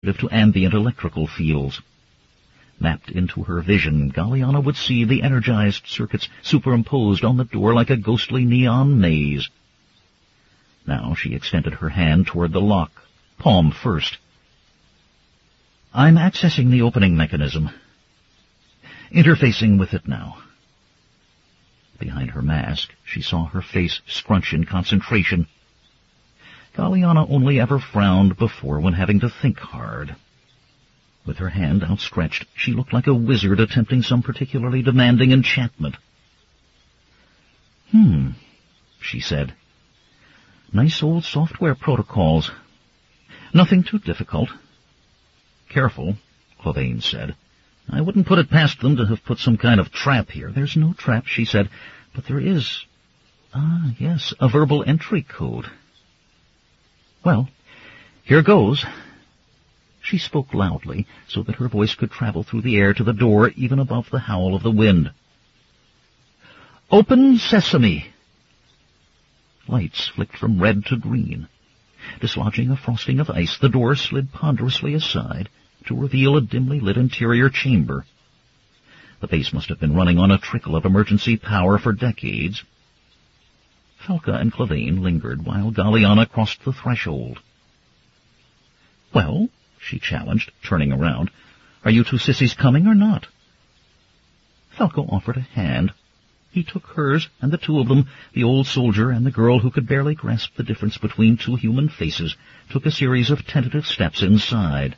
to ambient electrical fields. Mapped into her vision, Galliana would see the energized circuits superimposed on the door like a ghostly neon maze. Now she extended her hand toward the lock, palm first. I'm accessing the opening mechanism. Interfacing with it now. Behind her mask, she saw her face scrunch in concentration. Galliana only ever frowned before when having to think hard. With her hand outstretched, she looked like a wizard attempting some particularly demanding enchantment. She said. Nice old software protocols. Nothing too difficult. Careful, Clavane said. I wouldn't put it past them to have put some kind of trap here. There's no trap, she said, but there is... yes, a verbal entry code. Well, here goes. She spoke loudly, so that her voice could travel through the air to the door, even above the howl of the wind. Open sesame! Lights flicked from red to green. Dislodging a frosting of ice, the door slid ponderously aside to reveal a dimly lit interior chamber. The base must have been running on a trickle of emergency power for decades. Falca and Clavane lingered while Galliana crossed the threshold. Well, she challenged, turning around, are you two sissies coming or not? Falca offered a hand. He took hers, and the two of them, the old soldier and the girl who could barely grasp the difference between two human faces, took a series of tentative steps inside.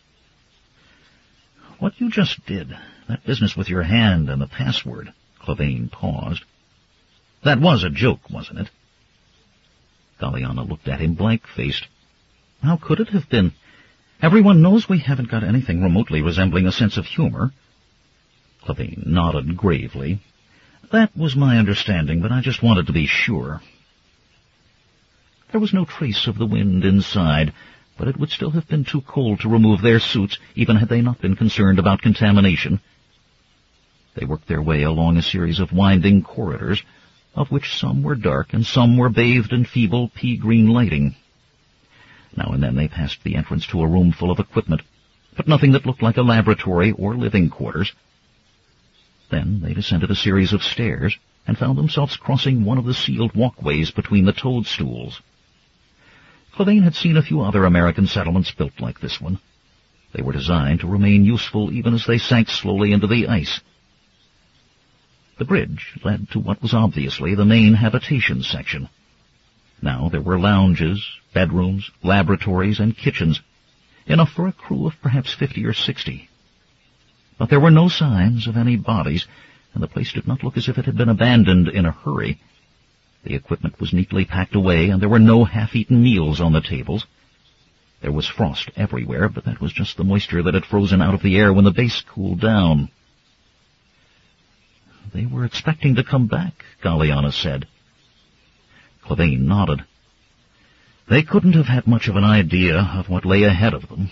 What you just did, that business with your hand and the password, Clavane paused. That was a joke, wasn't it? Galliana looked at him blank-faced. How could it have been? Everyone knows we haven't got anything remotely resembling a sense of humor. Clavane nodded gravely. That was my understanding, but I just wanted to be sure. There was no trace of the wind inside, but it would still have been too cold to remove their suits, even had they not been concerned about contamination. They worked their way along a series of winding corridors, of which some were dark and some were bathed in feeble pea-green lighting. Now and then they passed the entrance to a room full of equipment, but nothing that looked like a laboratory or living quarters. Then they descended a series of stairs and found themselves crossing one of the sealed walkways between the toadstools. Clavane had seen a few other American settlements built like this one. They were designed to remain useful even as they sank slowly into the ice. The bridge led to what was obviously the main habitation section. Now there were lounges, bedrooms, laboratories, and kitchens, enough for a crew of perhaps 50 or 60. But there were no signs of any bodies, and the place did not look as if it had been abandoned in a hurry. The equipment was neatly packed away, and there were no half-eaten meals on the tables. There was frost everywhere, but that was just the moisture that had frozen out of the air when the base cooled down. They were expecting to come back, Galliana said. Clavane nodded. They couldn't have had much of an idea of what lay ahead of them.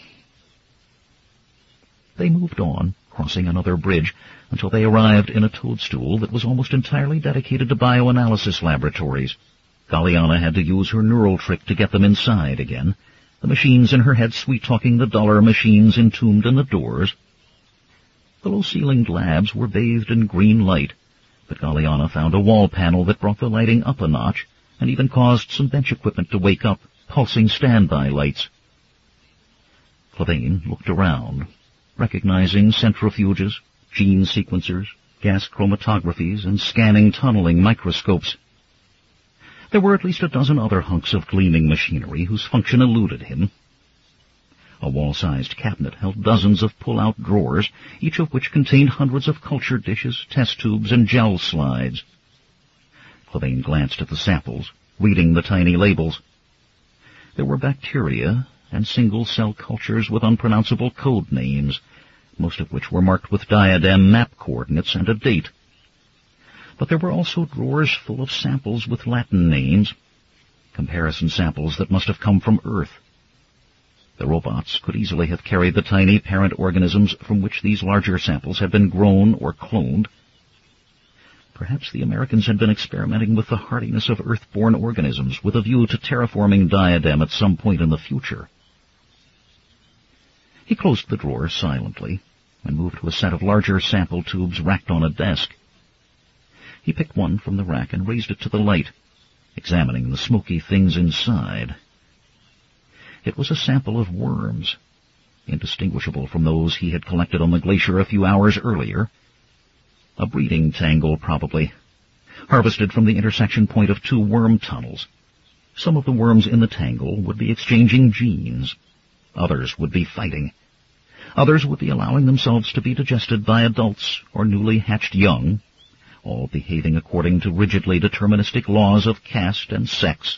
They moved on, crossing another bridge, until they arrived in a toadstool that was almost entirely dedicated to bioanalysis laboratories. Galliana had to use her neural trick to get them inside again, the machines in her head sweet-talking the duller machines entombed in the doors. The low-ceilinged labs were bathed in green light, but Galliana found a wall panel that brought the lighting up a notch, and even caused some bench equipment to wake up, pulsing standby lights. Clavane looked around, recognizing centrifuges, gene sequencers, gas chromatographies, and scanning tunneling microscopes. There were at least a dozen other hunks of gleaming machinery whose function eluded him. A wall-sized cabinet held dozens of pull-out drawers, each of which contained hundreds of culture dishes, test tubes, and gel slides. Clavane glanced at the samples, reading the tiny labels. There were bacteria and single-cell cultures with unpronounceable code names, most of which were marked with diadem map coordinates and a date. But there were also drawers full of samples with Latin names, comparison samples that must have come from Earth. The robots could easily have carried the tiny parent organisms from which these larger samples had been grown or cloned. Perhaps the Americans had been experimenting with the hardiness of Earth-born organisms with a view to terraforming Diadem at some point in the future. He closed the drawer silently and moved to a set of larger sample tubes racked on a desk. He picked one from the rack and raised it to the light, examining the smoky things inside. It was a sample of worms, indistinguishable from those he had collected on the glacier a few hours earlier. A breeding tangle, probably, harvested from the intersection point of two worm tunnels. Some of the worms in the tangle would be exchanging genes. Others would be fighting. Others would be allowing themselves to be digested by adults or newly hatched young, all behaving according to rigidly deterministic laws of caste and sex.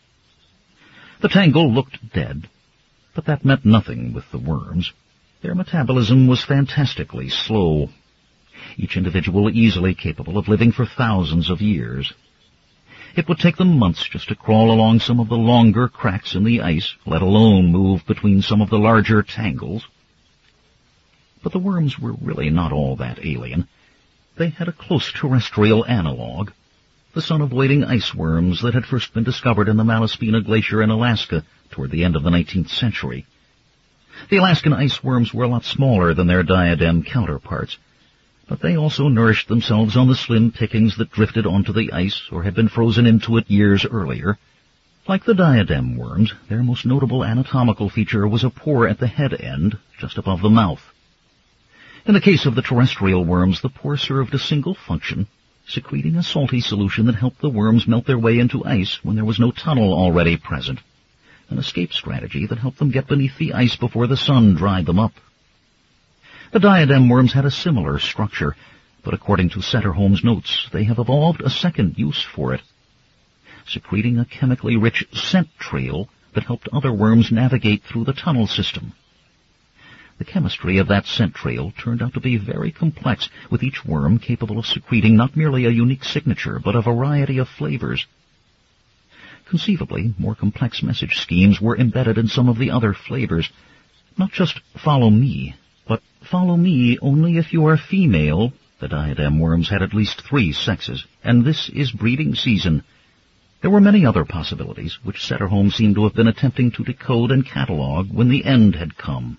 The tangle looked dead, but that meant nothing with the worms. Their metabolism was fantastically slow, each individual easily capable of living for thousands of years. It would take them months just to crawl along some of the longer cracks in the ice, let alone move between some of the larger tangles. But the worms were really not all that alien. They had a close terrestrial analog, the sun-avoiding ice worms that had first been discovered in the Malaspina Glacier in Alaska toward the end of the 19th century. The Alaskan ice worms were a lot smaller than their diadem counterparts, but they also nourished themselves on the slim pickings that drifted onto the ice or had been frozen into it years earlier. Like the diadem worms, their most notable anatomical feature was a pore at the head end, just above the mouth. In the case of the terrestrial worms, the pore served a single function, secreting a salty solution that helped the worms melt their way into ice when there was no tunnel already present, an escape strategy that helped them get beneath the ice before the sun dried them up. The diadem worms had a similar structure, but according to Setterholm's notes, they have evolved a second use for it, secreting a chemically rich scent trail that helped other worms navigate through the tunnel system. The chemistry of that scent trail turned out to be very complex, with each worm capable of secreting not merely a unique signature, but a variety of flavors. Conceivably, more complex message schemes were embedded in some of the other flavors. Not just follow me, but follow me only if you are female. The diadem worms had at least 3 sexes, and this is breeding season. There were many other possibilities, which Setterholm seemed to have been attempting to decode and catalog when the end had come.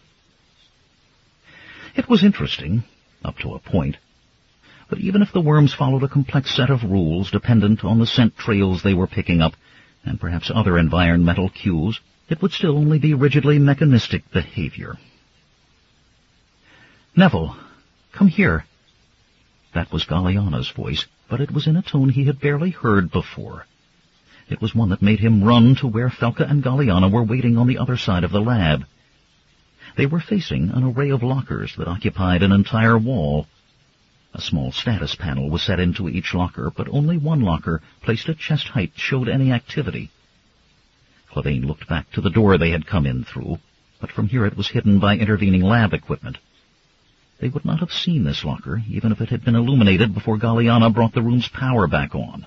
It was interesting, up to a point, but even if the worms followed a complex set of rules dependent on the scent trails they were picking up, and perhaps other environmental cues, it would still only be rigidly mechanistic behavior. "Neville, come here." That was Galiana's voice, but it was in a tone he had barely heard before. It was one that made him run to where Felka and Galiana were waiting on the other side of the lab. They were facing an array of lockers that occupied an entire wall. A small status panel was set into each locker, but only one locker, placed at chest height, showed any activity. Clavane looked back to the door they had come in through, but from here it was hidden by intervening lab equipment. They would not have seen this locker, even if it had been illuminated before Galiana brought the room's power back on.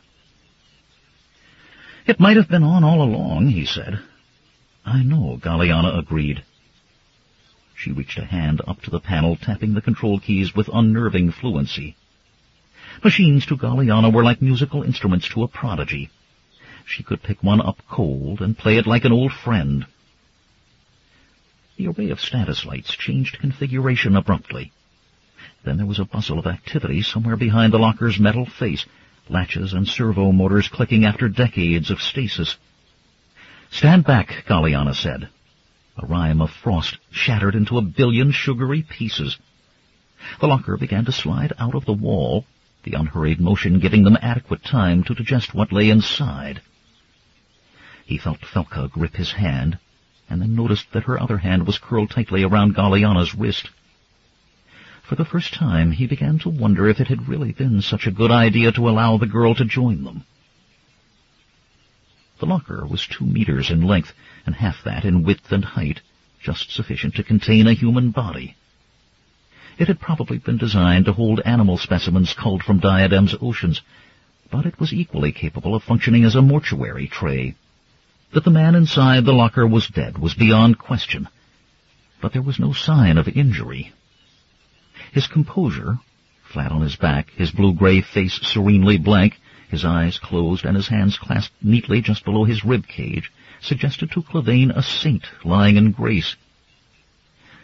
"It might have been on all along," he said. "I know," Galiana agreed. She reached a hand up to the panel, tapping the control keys with unnerving fluency. Machines to Galiana were like musical instruments to a prodigy. She could pick one up cold and play it like an old friend. The array of status lights changed configuration abruptly. Then there was a bustle of activity somewhere behind the locker's metal face, latches and servo motors clicking after decades of stasis. "Stand back," Galiana said. A rime of frost shattered into a billion sugary pieces. The locker began to slide out of the wall, the unhurried motion giving them adequate time to digest what lay inside. He felt Felka grip his hand, and then noticed that her other hand was curled tightly around Galiana's wrist. For the first time, he began to wonder if it had really been such a good idea to allow the girl to join them. The locker was 2 meters in length, and half that in width and height, just sufficient to contain a human body. It had probably been designed to hold animal specimens culled from Diadem's oceans, but it was equally capable of functioning as a mortuary tray. That the man inside the locker was dead was beyond question, but there was no sign of injury. His composure, flat on his back, his blue-gray face serenely blank, his eyes closed and his hands clasped neatly just below his rib cage, suggested to Clavane a saint lying in grace.